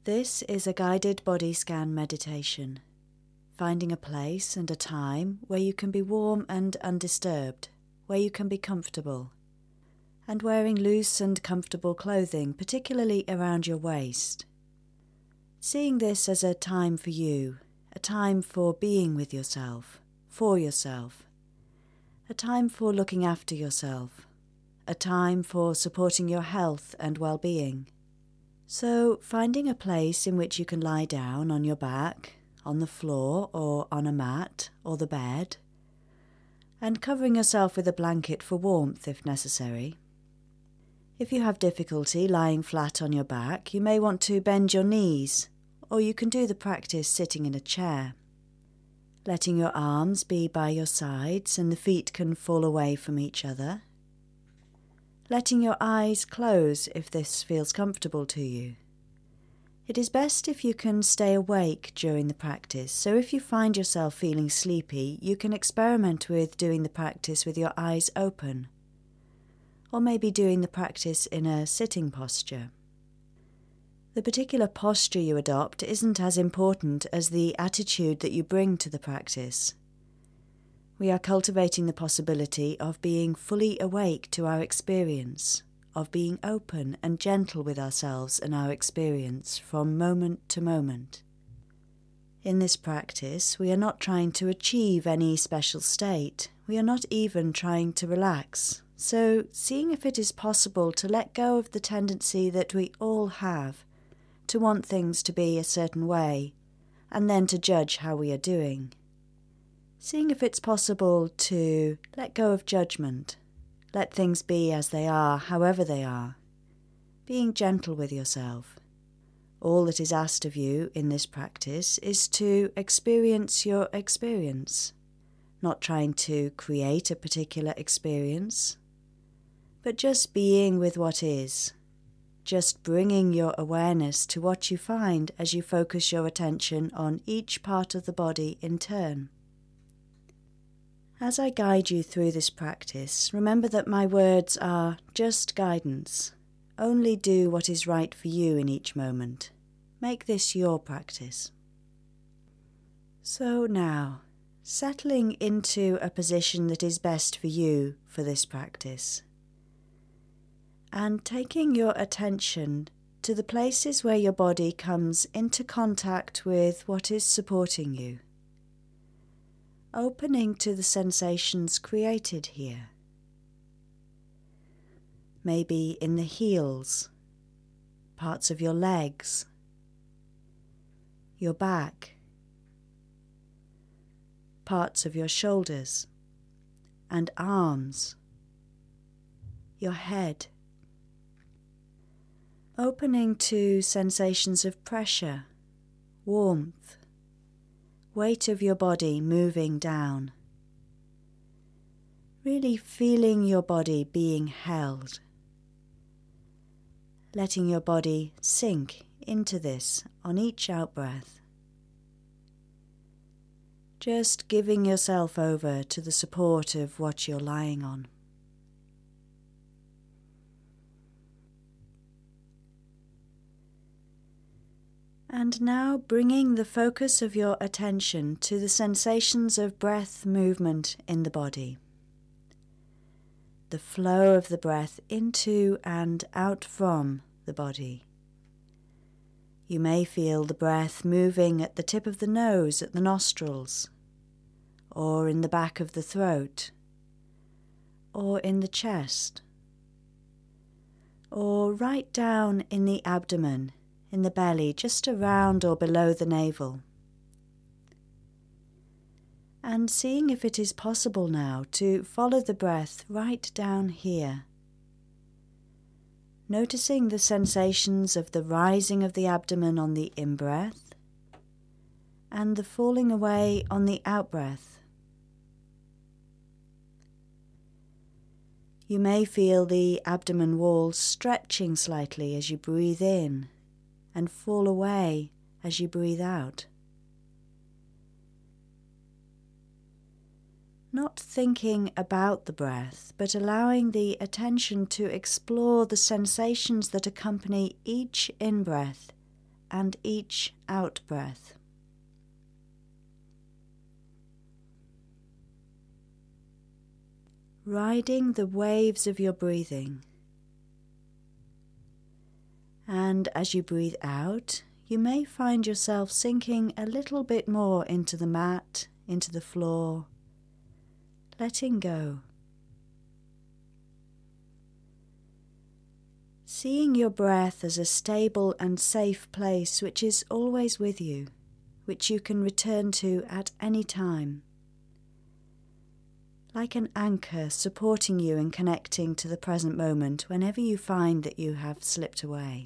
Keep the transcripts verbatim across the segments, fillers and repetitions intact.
This is a guided body scan meditation, finding a place and a time where you can be warm and undisturbed, where you can be comfortable, and wearing loose and comfortable clothing, particularly around your waist. Seeing this as a time for you, a time for being with yourself, for yourself, a time for looking after yourself, a time for supporting your health and well-being. So, finding a place in which you can lie down on your back, on the floor or on a mat or the bed, and covering yourself with a blanket for warmth if necessary. If you have difficulty lying flat on your back, you may want to bend your knees, or you can do the practice sitting in a chair. Letting your arms be by your sides and the feet can fall away from each other. Letting your eyes close if this feels comfortable to you. It is best if you can stay awake during the practice, so if you find yourself feeling sleepy, you can experiment with doing the practice with your eyes open, or maybe doing the practice in a sitting posture. The particular posture you adopt isn't as important as the attitude that you bring to the practice. We are cultivating the possibility of being fully awake to our experience, of being open and gentle with ourselves and our experience from moment to moment. In this practice, we are not trying to achieve any special state. We are not even trying to relax. So, seeing if it is possible to let go of the tendency that we all have to want things to be a certain way, and then to judge how we are doing. Seeing if it's possible to let go of judgment, let things be as they are, however they are, being gentle with yourself. All that is asked of you in this practice is to experience your experience, not trying to create a particular experience, but just being with what is, just bringing your awareness to what you find as you focus your attention on each part of the body in turn. As I guide you through this practice, remember that my words are just guidance. Only do what is right for you in each moment. Make this your practice. So now, settling into a position that is best for you for this practice, and taking your attention to the places where your body comes into contact with what is supporting you. Opening to the sensations created here. Maybe in the heels, parts of your legs, your back, parts of your shoulders and arms, your head. Opening to sensations of pressure, warmth, weight of your body moving down. Really feeling your body being held. Letting your body sink into this on each out-breath. Just giving yourself over to the support of what you're lying on. And now bringing the focus of your attention to the sensations of breath movement in the body. The flow of the breath into and out from the body. You may feel the breath moving at the tip of the nose, at the nostrils, or in the back of the throat, or in the chest, or right down in the abdomen, in the belly, just around or below the navel. And seeing if it is possible now to follow the breath right down here. Noticing the sensations of the rising of the abdomen on the in-breath and the falling away on the out-breath. You may feel the abdomen wall stretching slightly as you breathe in and fall away as you breathe out. Not thinking about the breath, but allowing the attention to explore the sensations that accompany each in-breath and each out-breath. Riding the waves of your breathing. And as you breathe out, you may find yourself sinking a little bit more into the mat, into the floor, letting go. Seeing your breath as a stable and safe place which is always with you, which you can return to at any time. Like an anchor supporting you in connecting to the present moment whenever you find that you have slipped away.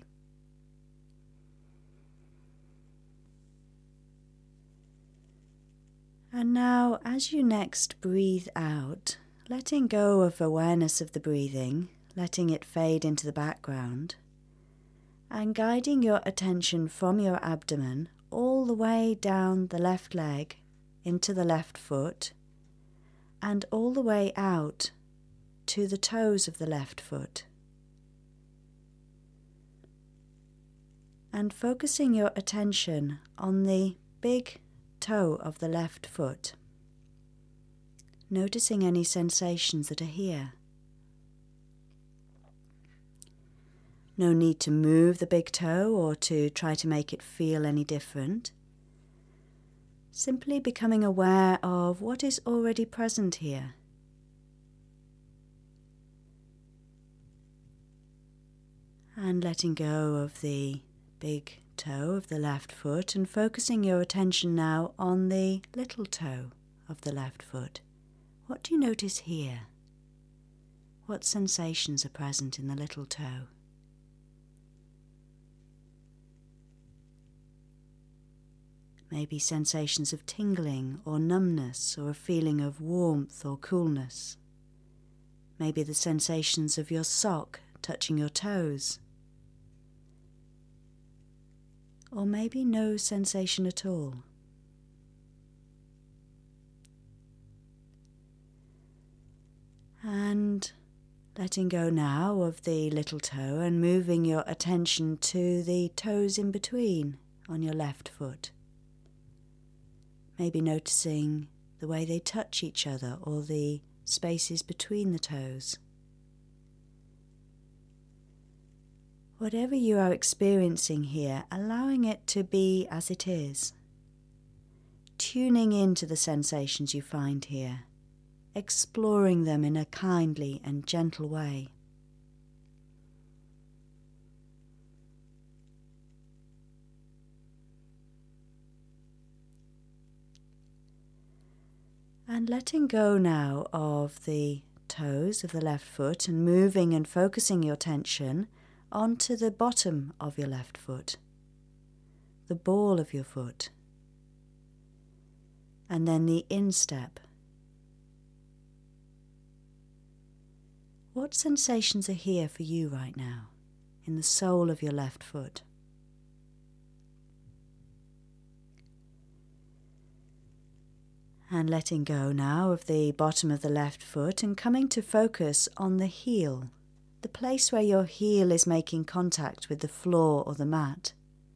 And now, as you next breathe out, letting go of awareness of the breathing, letting it fade into the background, and guiding your attention from your abdomen all the way down the left leg into the left foot, and all the way out to the toes of the left foot. And focusing your attention on the big toe of the left foot, noticing any sensations that are here. No need to move the big toe or to try to make it feel any different. Simply becoming aware of what is already present here. And letting go of the big toe of the left foot and focusing your attention now on the little toe of the left foot. What do you notice here? What sensations are present in the little toe? Maybe sensations of tingling or numbness or a feeling of warmth or coolness. Maybe the sensations of your sock touching your toes. Or maybe no sensation at all. And letting go now of the little toe and moving your attention to the toes in between on your left foot. Maybe noticing the way they touch each other or the spaces between the toes. Whatever you are experiencing here, allowing it to be as it is. Tuning into the sensations you find here, exploring them in a kindly and gentle way. And letting go now of the toes of the left foot and moving and focusing your attention onto the bottom of your left foot, the ball of your foot, and then the instep. What sensations are here for you right now in the sole of your left foot? And letting go now of the bottom of the left foot and coming to focus on the heel, the place where your heel is making contact with the floor or the mat.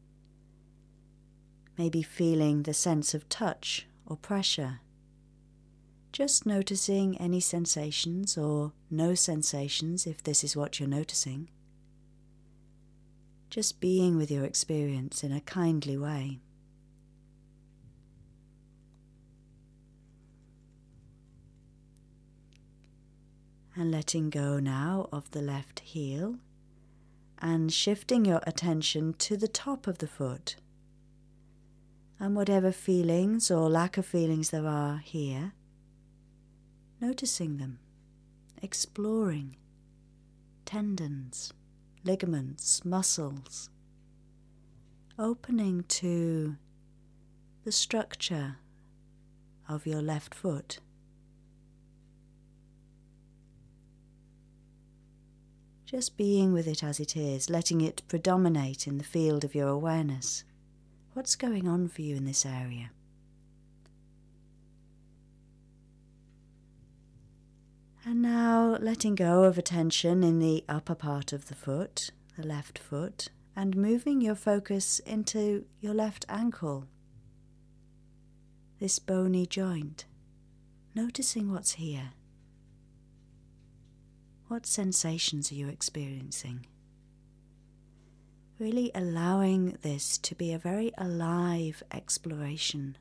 Maybe feeling the sense of touch or pressure. Just noticing any sensations or no sensations if this is what you're noticing. Just being with your experience in a kindly way. And letting go now of the left heel and shifting your attention to the top of the foot. And whatever feelings or lack of feelings there are here, noticing them, exploring tendons, ligaments, muscles, opening to the structure of your left foot. Just being with it as it is, letting it predominate in the field of your awareness. What's going on for you in this area? And now letting go of attention in the upper part of the foot, the left foot, and moving your focus into your left ankle, this bony joint, noticing what's here. What sensations are you experiencing? Really allowing this to be a very alive exploration.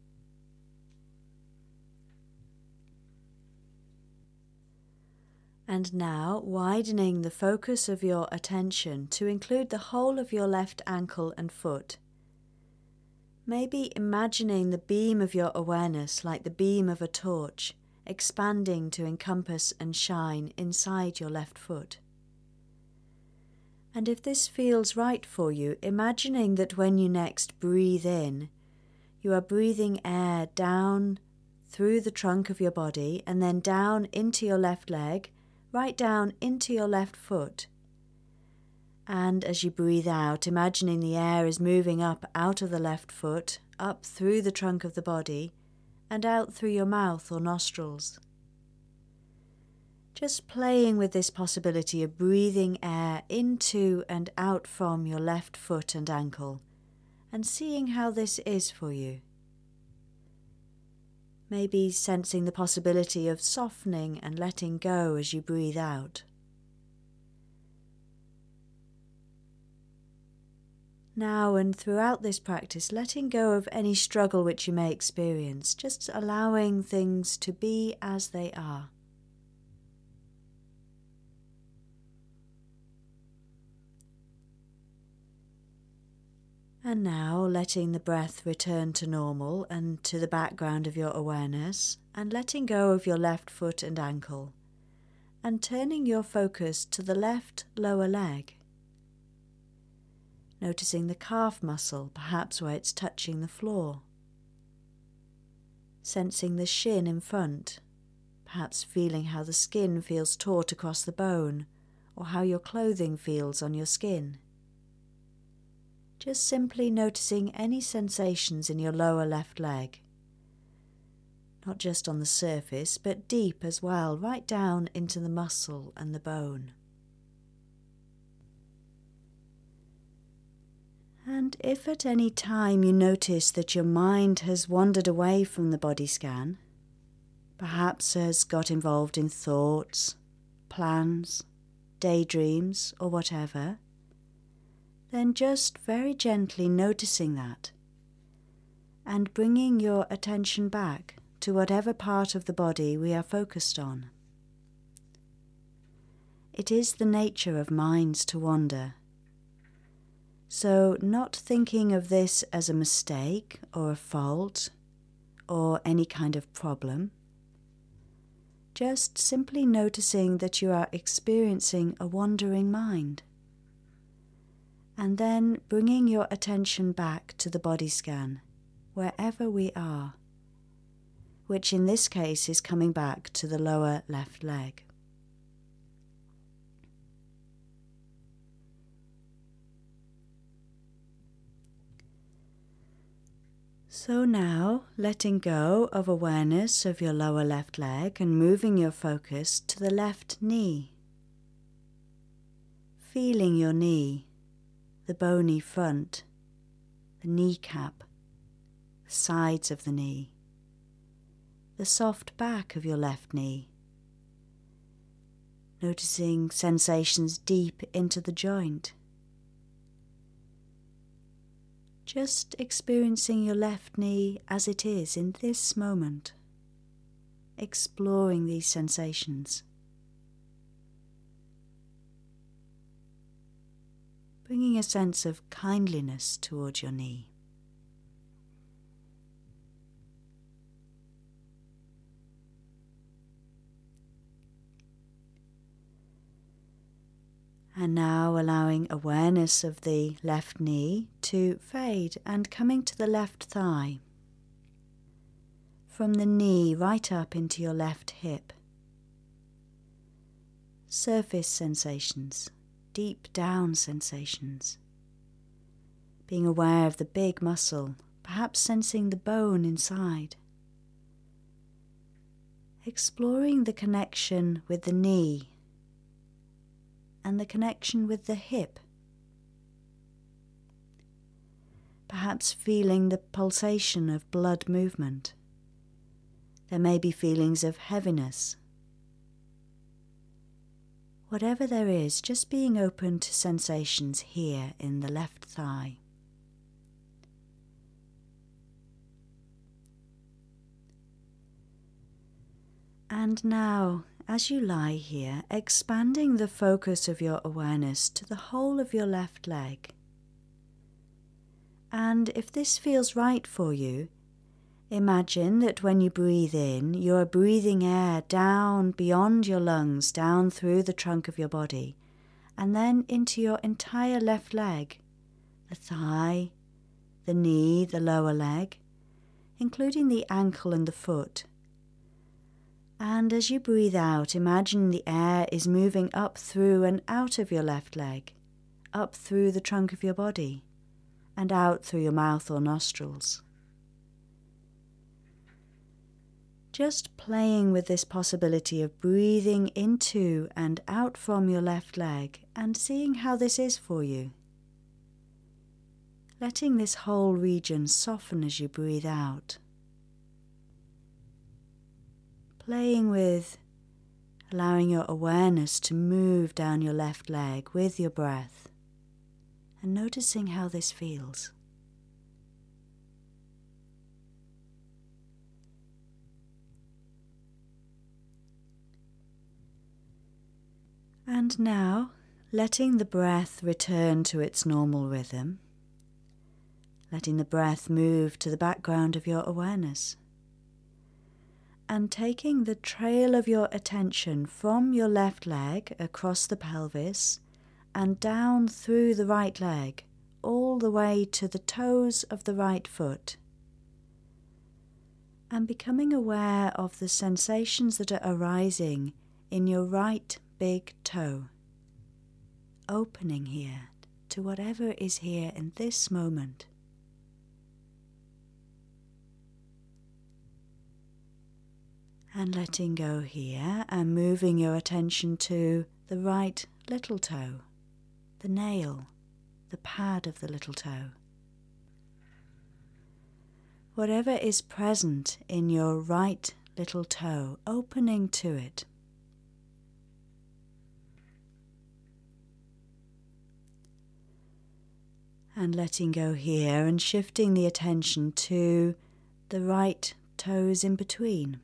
And now widening the focus of your attention to include the whole of your left ankle and foot. Maybe imagining the beam of your awareness like the beam of a torch, expanding to encompass and shine inside your left foot. And if this feels right for you, imagining that when you next breathe in, you are breathing air down through the trunk of your body and then down into your left leg, right down into your left foot. And as you breathe out, imagining the air is moving up out of the left foot, up through the trunk of the body, and out through your mouth or nostrils. Just playing with this possibility of breathing air into and out from your left foot and ankle, and seeing how this is for you. Maybe sensing the possibility of softening and letting go as you breathe out. Now and throughout this practice, letting go of any struggle which you may experience, just allowing things to be as they are. And now letting the breath return to normal and to the background of your awareness, and letting go of your left foot and ankle, and turning your focus to the left lower leg. Noticing the calf muscle, perhaps where it's touching the floor. Sensing the shin in front, perhaps feeling how the skin feels taut across the bone, or how your clothing feels on your skin. Just simply noticing any sensations in your lower left leg. Not just on the surface, but deep as well, right down into the muscle and the bone. And if at any time you notice that your mind has wandered away from the body scan, perhaps has got involved in thoughts, plans, daydreams, or whatever, then just very gently noticing that and bringing your attention back to whatever part of the body we are focused on. It is the nature of minds to wander. So not thinking of this as a mistake or a fault or any kind of problem, just simply noticing that you are experiencing a wandering mind. And then bringing your attention back to the body scan, wherever we are, which in this case is coming back to the lower left leg. So now, letting go of awareness of your lower left leg and moving your focus to the left knee. Feeling your knee, the bony front, the kneecap, the sides of the knee, the soft back of your left knee. Noticing sensations deep into the joint. Just experiencing your left knee as it is in this moment, exploring these sensations. Bringing a sense of kindliness towards your knee. And now allowing awareness of the left knee to fade and coming to the left thigh. From the knee right up into your left hip. Surface sensations. Deep down sensations. Being aware of the big muscle, perhaps sensing the bone inside. Exploring the connection with the knee and the connection with the hip. perhaps feeling the pulsation of blood movement. There may be feelings of heaviness. Whatever there is, just being open to sensations here in the left thigh. And now, as you lie here, expanding the focus of your awareness to the whole of your left leg. And if this feels right for you, imagine that when you breathe in, you are breathing air down beyond your lungs, down through the trunk of your body, and then into your entire left leg, the thigh, the knee, the lower leg, including the ankle and the foot. And as you breathe out, imagine the air is moving up through and out of your left leg, up through the trunk of your body, and out through your mouth or nostrils. Just playing with this possibility of breathing into and out from your left leg and seeing how this is for you. Letting this whole region soften as you breathe out. Playing with allowing your awareness to move down your left leg with your breath and noticing how this feels. And now, letting the breath return to its normal rhythm, letting the breath move to the background of your awareness. And taking the trail of your attention from your left leg across the pelvis and down through the right leg, all the way to the toes of the right foot. And becoming aware of the sensations that are arising in your right big toe. Opening here to whatever is here in this moment. And letting go here and moving your attention to the right little toe, the nail, the pad of the little toe. Whatever is present in your right little toe, opening to it. And letting go here and shifting the attention to the right toes in between.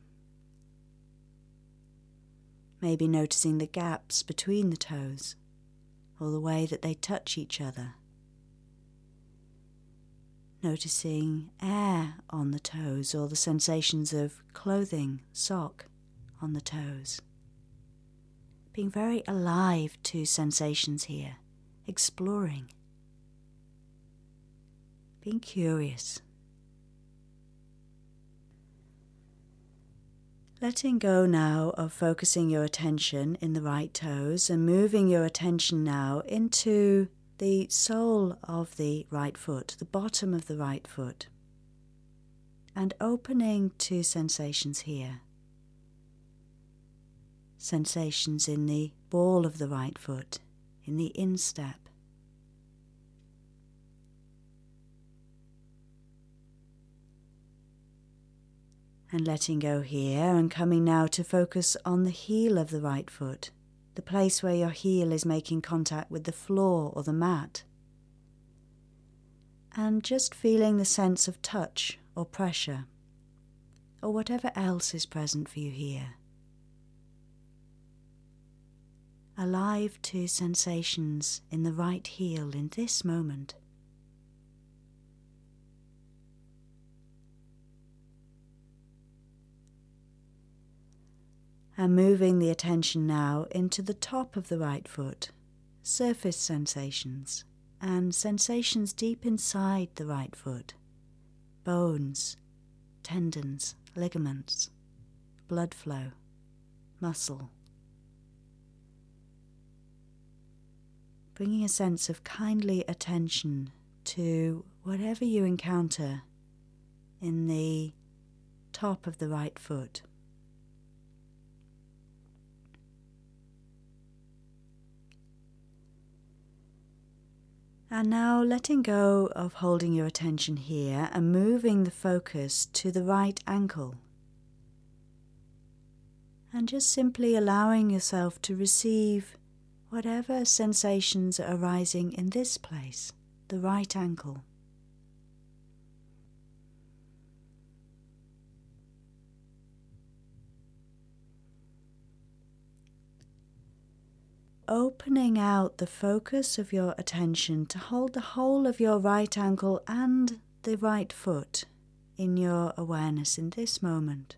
Maybe noticing the gaps between the toes, or the way that they touch each other. Noticing air on the toes, or the sensations of clothing, sock on the toes. Being very alive to sensations here, exploring. Being curious. Letting go now of focusing your attention in the right toes and moving your attention now into the sole of the right foot, the bottom of the right foot, and opening to sensations here. Sensations in the ball of the right foot, in the instep. And letting go here and coming now to focus on the heel of the right foot, the place where your heel is making contact with the floor or the mat. And just feeling the sense of touch or pressure, or whatever else is present for you here. Alive to sensations in the right heel in this moment. And moving the attention now into the top of the right foot, surface sensations, and sensations deep inside the right foot, bones, tendons, ligaments, blood flow, muscle. Bringing a sense of kindly attention to whatever you encounter in the top of the right foot. And now letting go of holding your attention here and moving the focus to the right ankle. And just simply allowing yourself to receive whatever sensations are arising in this place, the right ankle. Opening out the focus of your attention to hold the whole of your right ankle and the right foot in your awareness in this moment.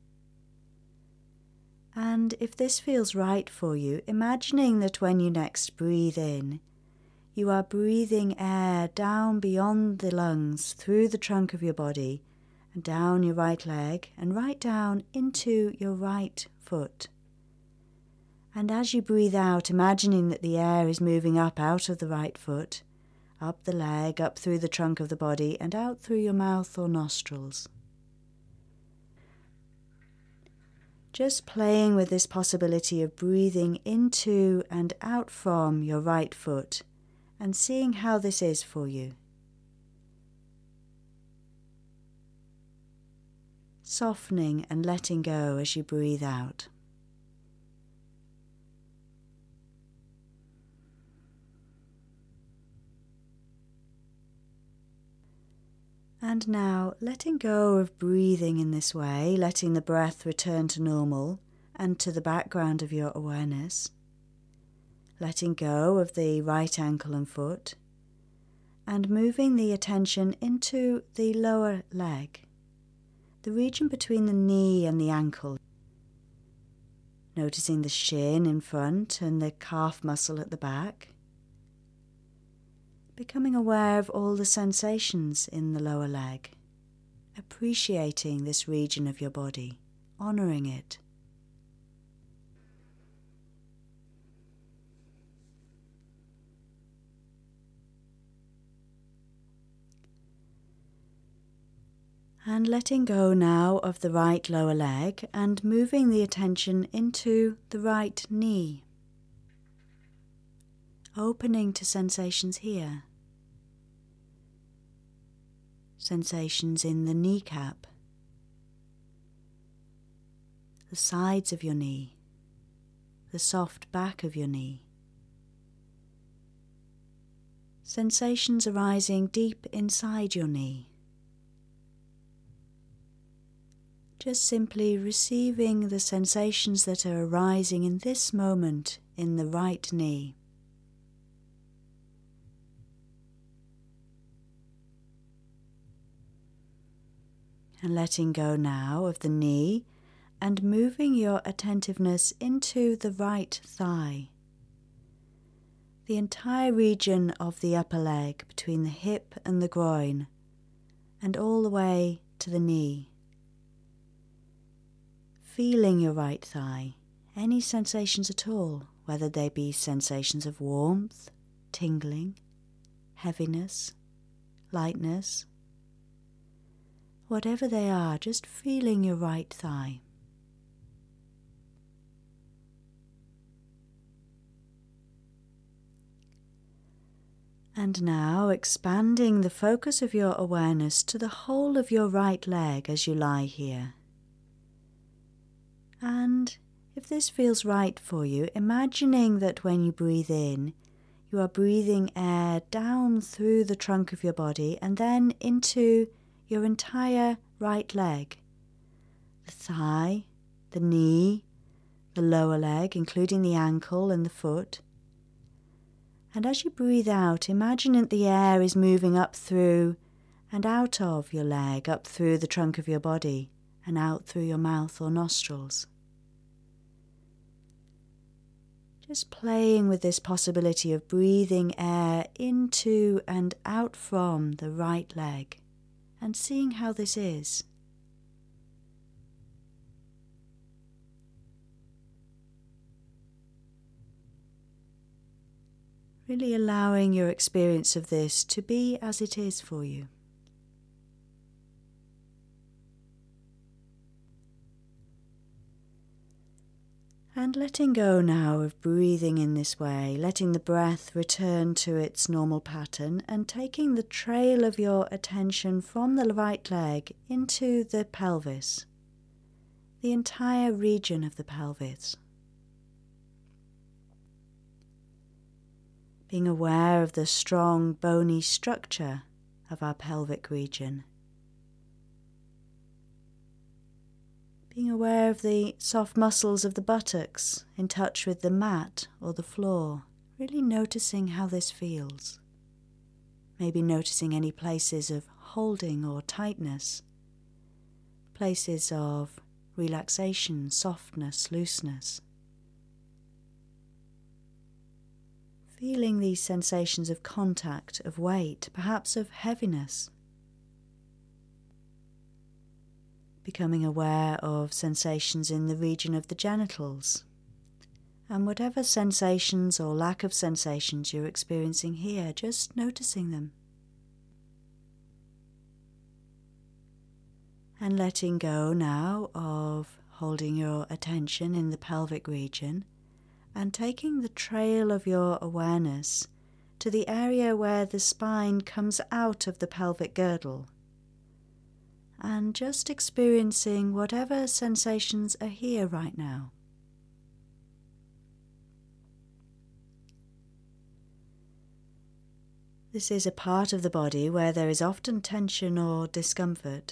And if this feels right for you, imagining that when you next breathe in, you are breathing air down beyond the lungs, through the trunk of your body, and down your right leg, and right down into your right foot. And as you breathe out, imagining that the air is moving up out of the right foot, up the leg, up through the trunk of the body, and out through your mouth or nostrils. Just playing with this possibility of breathing into and out from your right foot and seeing how this is for you. Softening and letting go as you breathe out. And now letting go of breathing in this way, letting the breath return to normal and to the background of your awareness. Letting go of the right ankle and foot and moving the attention into the lower leg, the region between the knee and the ankle. Noticing the shin in front and the calf muscle at the back. Becoming aware of all the sensations in the lower leg, appreciating this region of your body, honouring it. And letting go now of the right lower leg and moving the attention into the right knee. Opening to sensations here. Sensations in the kneecap, the sides of your knee, the soft back of your knee. Sensations arising deep inside your knee. Just simply receiving the sensations that are arising in this moment in the right knee. And letting go now of the knee and moving your attentiveness into the right thigh. The entire region of the upper leg between the hip and the groin and all the way to the knee. Feeling your right thigh, any sensations at all, whether they be sensations of warmth, tingling, heaviness, lightness. Whatever they are, just feeling your right thigh. And now expanding the focus of your awareness to the whole of your right leg as you lie here. And if this feels right for you, imagining that when you breathe in, you are breathing air down through the trunk of your body and then into your entire right leg, the thigh, the knee, the lower leg, including the ankle and the foot. And as you breathe out, imagine that the air is moving up through and out of your leg, up through the trunk of your body and out through your mouth or nostrils. Just playing with this possibility of breathing air into and out from the right leg. And seeing how this is. Really allowing your experience of this to be as it is for you. And letting go now of breathing in this way, letting the breath return to its normal pattern and taking the trail of your attention from the right leg into the pelvis, the entire region of the pelvis. Being aware of the strong bony structure of our pelvic region. Being aware of the soft muscles of the buttocks in touch with the mat or the floor, really noticing how this feels. Maybe noticing any places of holding or tightness, places of relaxation, softness, looseness. Feeling these sensations of contact, of weight, perhaps of heaviness. Becoming aware of sensations in the region of the genitals, and whatever sensations or lack of sensations you're experiencing here, just noticing them. And letting go now of holding your attention in the pelvic region and taking the trail of your awareness to the area where the spine comes out of the pelvic girdle. And just experiencing whatever sensations are here right now. This is a part of the body where there is often tension or discomfort.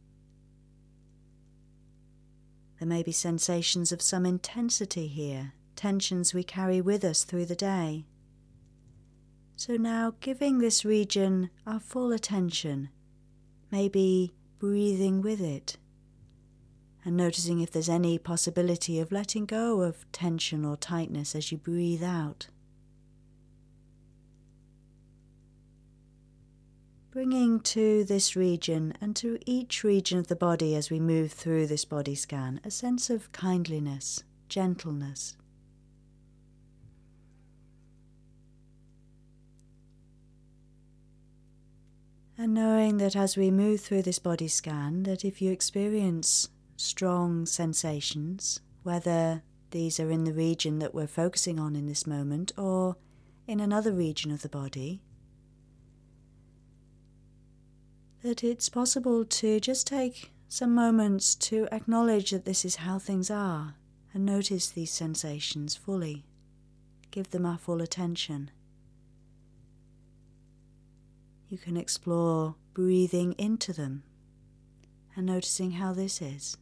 There may be sensations of some intensity here, tensions we carry with us through the day. So now giving this region our full attention, maybe breathing with it, and noticing if there's any possibility of letting go of tension or tightness as you breathe out. Bringing to this region and to each region of the body as we move through this body scan a sense of kindliness, gentleness. And knowing that as we move through this body scan, that if you experience strong sensations, whether these are in the region that we're focusing on in this moment or in another region of the body, that it's possible to just take some moments to acknowledge that this is how things are and notice these sensations fully. Give them our full attention. You can explore breathing into them and noticing how this is.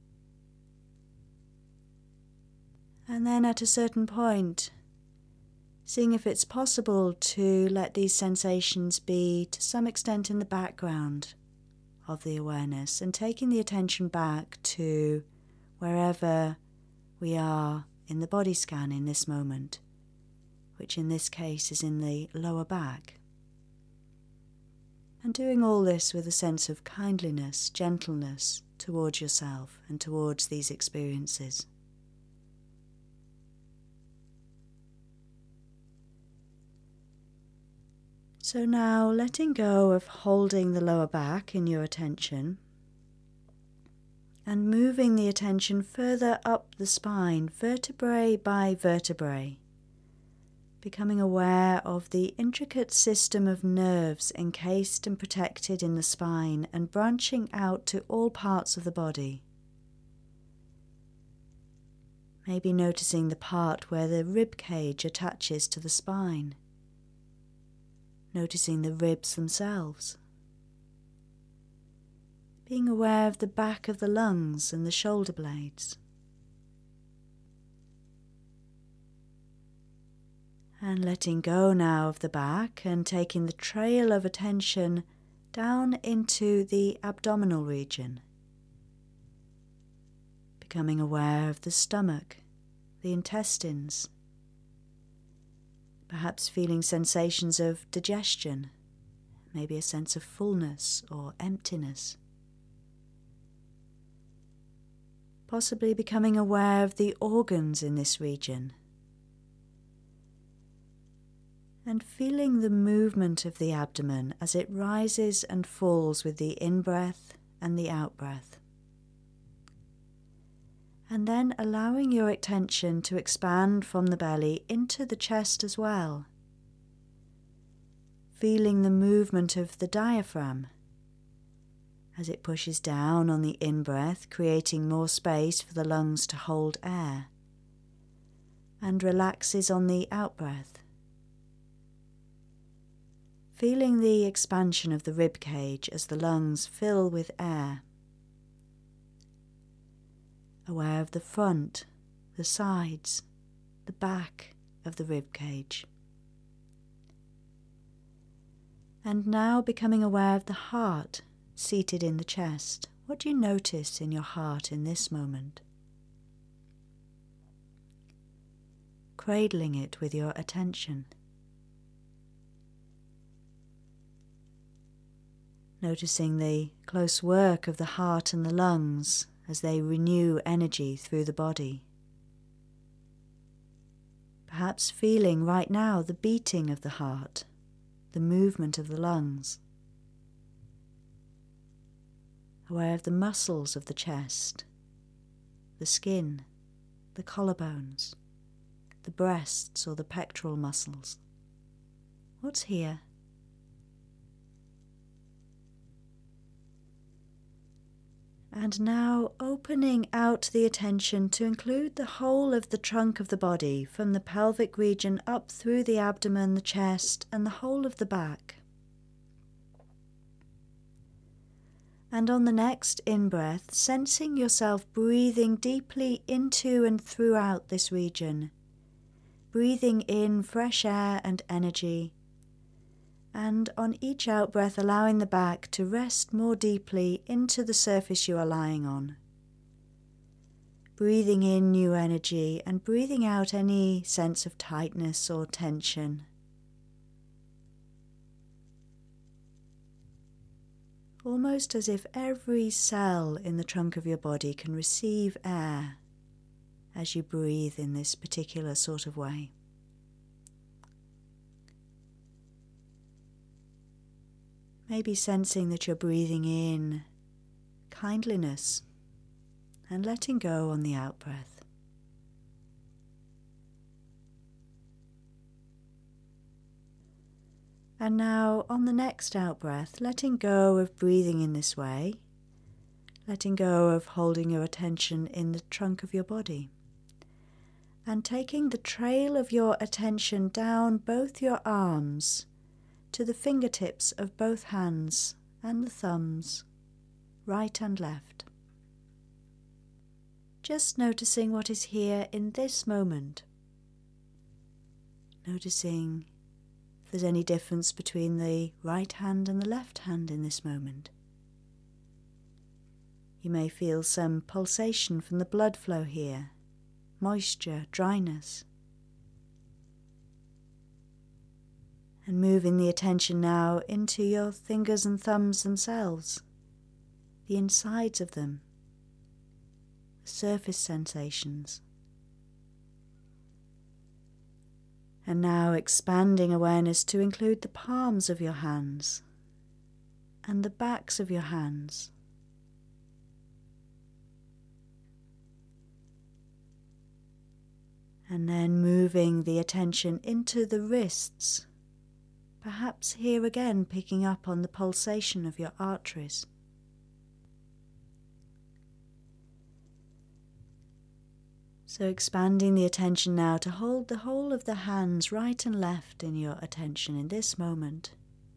And then at a certain point, seeing if it's possible to let these sensations be to some extent in the background of the awareness and taking the attention back to wherever we are in the body scan in this moment, which in this case is in the lower back. And doing all this with a sense of kindliness, gentleness towards yourself and towards these experiences. So now letting go of holding the lower back in your attention and moving the attention further up the spine, vertebrae by vertebrae. Becoming aware of the intricate system of nerves encased and protected in the spine and branching out to all parts of the body. Maybe noticing the part where the rib cage attaches to the spine. Noticing the ribs themselves. Being aware of the back of the lungs and the shoulder blades. And letting go now of the back and taking the trail of attention down into the abdominal region. Becoming aware of the stomach, the intestines. Perhaps feeling sensations of digestion, maybe a sense of fullness or emptiness. Possibly becoming aware of the organs in this region. And feeling the movement of the abdomen as it rises and falls with the in-breath and the out-breath. And then allowing your attention to expand from the belly into the chest as well. Feeling the movement of the diaphragm as it pushes down on the in-breath, creating more space for the lungs to hold air, and relaxes on the out-breath. Feeling the expansion of the rib cage as the lungs fill with air. Aware of the front, the sides, the back of the rib cage. And now becoming aware of the heart seated in the chest. What do you notice in your heart in this moment? Cradling it with your attention. Noticing the close work of the heart and the lungs as they renew energy through the body. Perhaps feeling right now the beating of the heart, the movement of the lungs. Aware of the muscles of the chest, the skin, the collarbones, the breasts or the pectoral muscles. What's here? And now opening out the attention to include the whole of the trunk of the body, from the pelvic region up through the abdomen, the chest, and the whole of the back. And on the next in-breath, sensing yourself breathing deeply into and throughout this region, breathing in fresh air and energy, and on each out-breath allowing the back to rest more deeply into the surface you are lying on. Breathing in new energy and breathing out any sense of tightness or tension. Almost as if every cell in the trunk of your body can receive air as you breathe in this particular sort of way. Maybe sensing that you're breathing in kindliness and letting go on the out-breath. And now on the next out-breath, letting go of breathing in this way, letting go of holding your attention in the trunk of your body, and taking the trail of your attention down both your arms to the fingertips of both hands and the thumbs, right and left. Just noticing what is here in this moment. Noticing if there's any difference between the right hand and the left hand in this moment. You may feel some pulsation from the blood flow here, moisture, dryness. And moving the attention now into your fingers and thumbs themselves, the insides of them, the surface sensations. And now expanding awareness to include the palms of your hands and the backs of your hands. And then moving the attention into the wrists. Perhaps here again picking up on the pulsation of your arteries. So expanding the attention now to hold the whole of the hands right and left in your attention in this moment.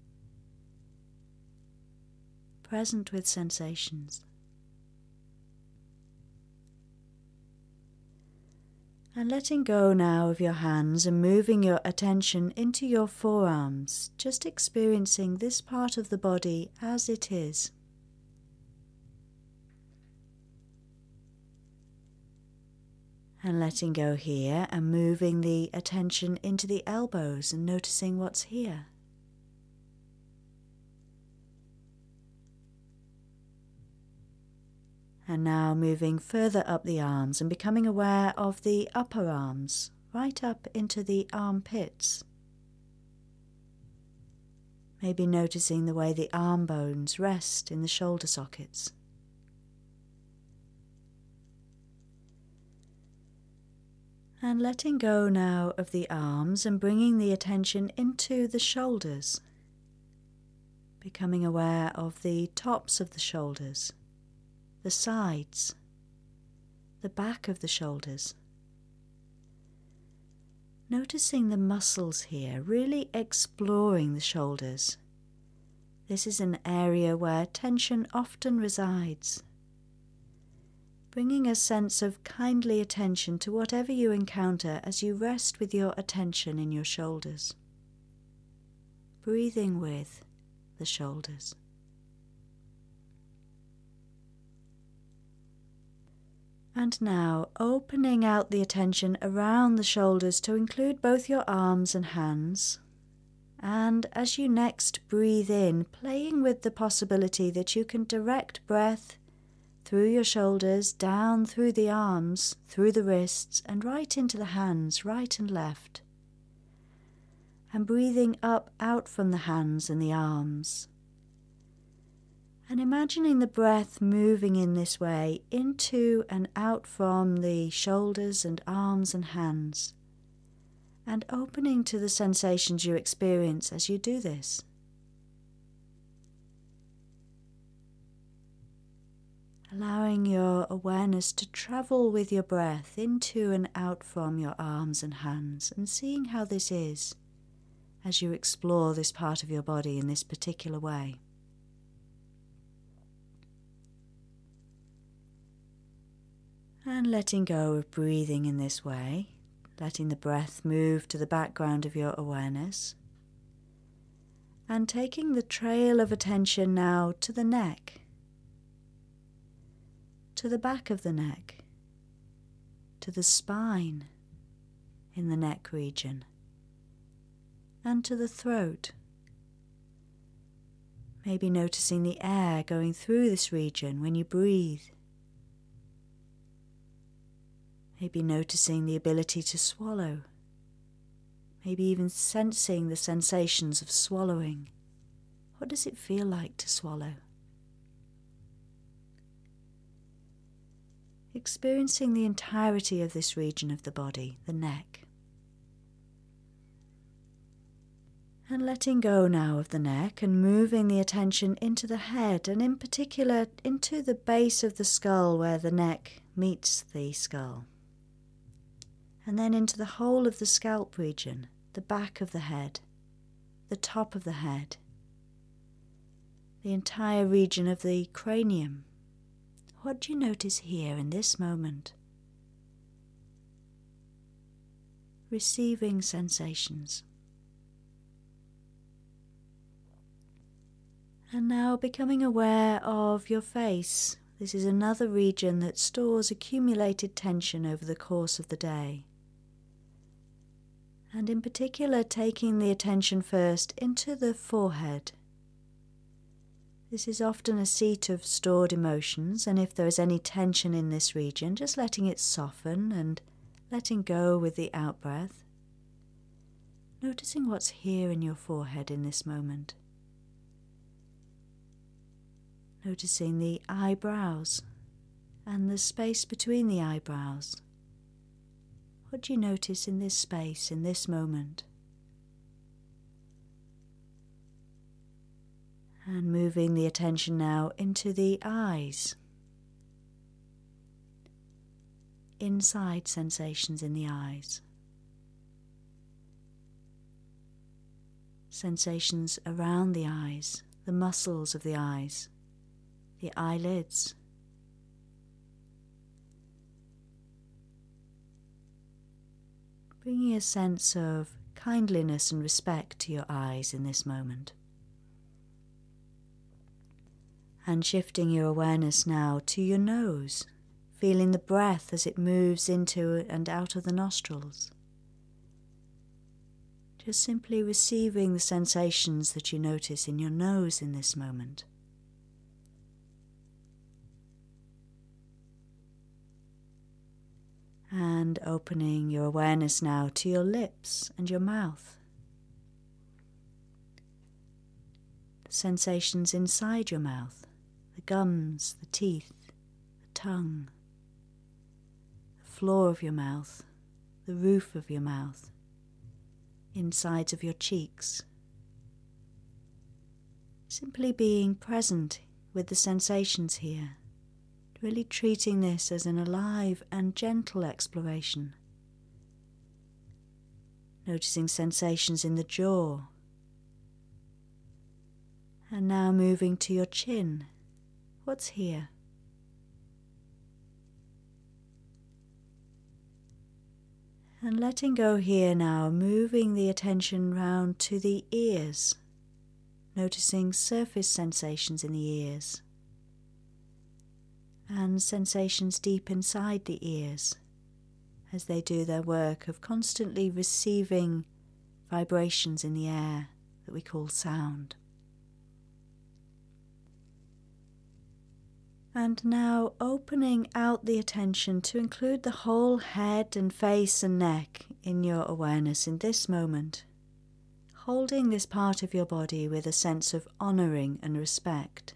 Present with sensations. And letting go now of your hands and moving your attention into your forearms, just experiencing this part of the body as it is. And letting go here and moving the attention into the elbows and noticing what's here. And now moving further up the arms and becoming aware of the upper arms, right up into the armpits. Maybe noticing the way the arm bones rest in the shoulder sockets. And letting go now of the arms and bringing the attention into the shoulders. Becoming aware of the tops of the shoulders, the sides, the back of the shoulders. Noticing the muscles here, really exploring the shoulders. This is an area where tension often resides. Bringing a sense of kindly attention to whatever you encounter as you rest with your attention in your shoulders. Breathing with the shoulders. And now opening out the attention around the shoulders to include both your arms and hands. And as you next breathe in, playing with the possibility that you can direct breath through your shoulders, down through the arms, through the wrists, and right into the hands, right and left. And breathing up out from the hands and the arms. And imagining the breath moving in this way into and out from the shoulders and arms and hands. And opening to the sensations you experience as you do this. Allowing your awareness to travel with your breath into and out from your arms and hands, and seeing how this is as you explore this part of your body in this particular way. And letting go of breathing in this way, letting the breath move to the background of your awareness, and taking the trail of attention now to the neck, to the back of the neck, to the spine in the neck region, and to the throat. Maybe noticing the air going through this region when you breathe. Maybe noticing the ability to swallow. Maybe even sensing the sensations of swallowing. What does it feel like to swallow? Experiencing the entirety of this region of the body, the neck. And letting go now of the neck and moving the attention into the head, and in particular into the base of the skull where the neck meets the skull. And then into the whole of the scalp region, the back of the head, the top of the head, the entire region of the cranium. What do you notice here in this moment? Receiving sensations. And now becoming aware of your face. This is another region that stores accumulated tension over the course of the day. And in particular, taking the attention first into the forehead. This is often a seat of stored emotions, and if there is any tension in this region, just letting it soften and letting go with the out-breath. Noticing what's here in your forehead in this moment. Noticing the eyebrows and the space between the eyebrows. What do you notice in this space, in this moment? And moving the attention now into the eyes. Inside sensations in the eyes. Sensations around the eyes, the muscles of the eyes, the eyelids. Bringing a sense of kindliness and respect to your eyes in this moment. And shifting your awareness now to your nose, feeling the breath as it moves into and out of the nostrils. Just simply receiving the sensations that you notice in your nose in this moment. And opening your awareness now to your lips and your mouth. The sensations inside your mouth. The gums, the teeth, the tongue, the floor of your mouth, the roof of your mouth, insides of your cheeks. Simply being present with the sensations here, really treating this as an alive and gentle exploration. Noticing sensations in the jaw, and now moving to your chin. What's here? And letting go here now, moving the attention round to the ears, noticing surface sensations in the ears and sensations deep inside the ears as they do their work of constantly receiving vibrations in the air that we call sound. And now opening out the attention to include the whole head and face and neck in your awareness in this moment, holding this part of your body with a sense of honouring and respect.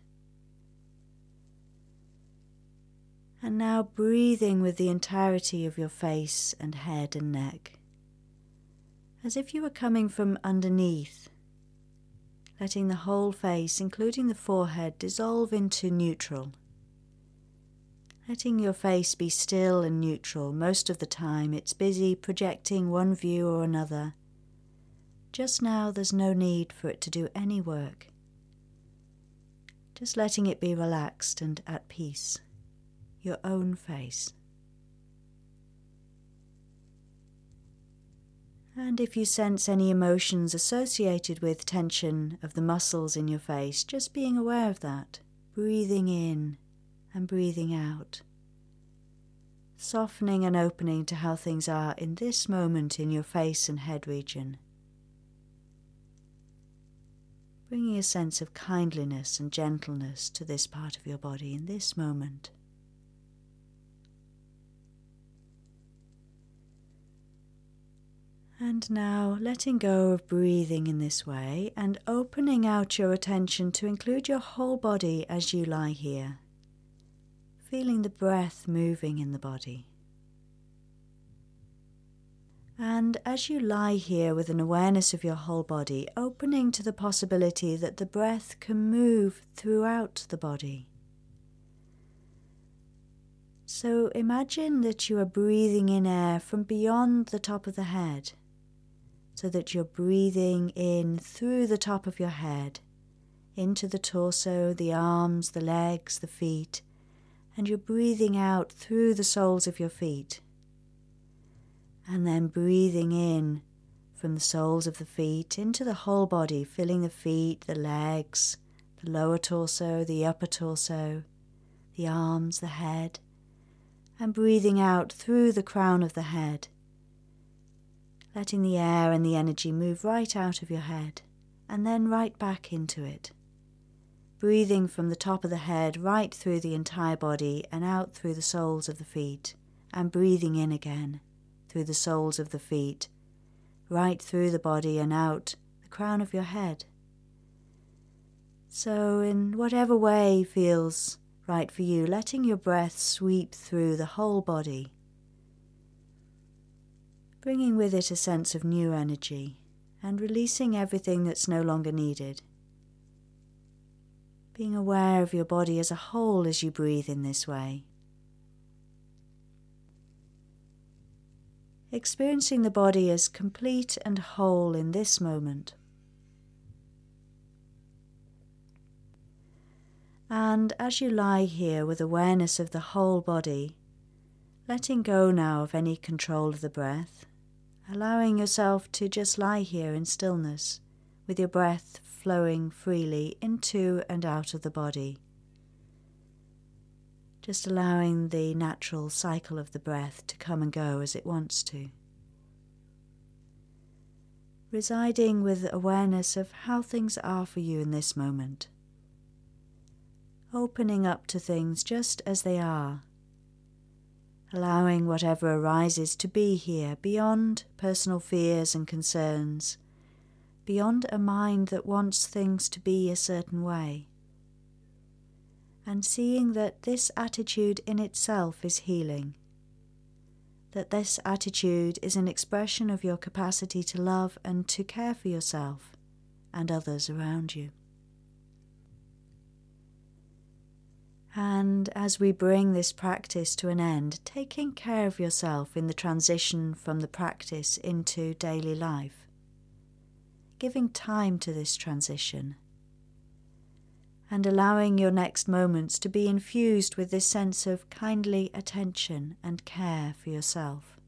And now breathing with the entirety of your face and head and neck, as if you were coming from underneath, letting the whole face, including the forehead, dissolve into neutral. Letting your face be still and neutral. Most of the time it's busy projecting one view or another. Just now there's no need for it to do any work. Just letting it be relaxed and at peace. Your own face. And if you sense any emotions associated with tension of the muscles in your face, just being aware of that, breathing in and breathing out, softening and opening to how things are in this moment in your face and head region, bringing a sense of kindliness and gentleness to this part of your body in this moment. And now letting go of breathing in this way and opening out your attention to include your whole body as you lie here, feeling the breath moving in the body. And as you lie here with an awareness of your whole body, opening to the possibility that the breath can move throughout the body. So imagine that you are breathing in air from beyond the top of the head, so that you're breathing in through the top of your head, into the torso, the arms, the legs, the feet, and you're breathing out through the soles of your feet. And then breathing in from the soles of the feet into the whole body, filling the feet, the legs, the lower torso, the upper torso, the arms, the head, and breathing out through the crown of the head, letting the air and the energy move right out of your head and then right back into it. Breathing from the top of the head right through the entire body and out through the soles of the feet, and breathing in again through the soles of the feet, right through the body and out the crown of your head. So in whatever way feels right for you, letting your breath sweep through the whole body, bringing with it a sense of new energy and releasing everything that's no longer needed. Being aware of your body as a whole as you breathe in this way. Experiencing the body as complete and whole in this moment. And as you lie here with awareness of the whole body, letting go now of any control of the breath, allowing yourself to just lie here in stillness with your breath flowing freely into and out of the body. Just allowing the natural cycle of the breath to come and go as it wants to. Residing with awareness of how things are for you in this moment. Opening up to things just as they are. Allowing whatever arises to be here beyond personal fears and concerns, beyond a mind that wants things to be a certain way. And seeing that this attitude in itself is healing. that this attitude is an expression of your capacity to love and to care for yourself and others around you. And as we bring this practice to an end, taking care of yourself in the transition from the practice into daily life, giving time to this transition, and allowing your next moments to be infused with this sense of kindly attention and care for yourself.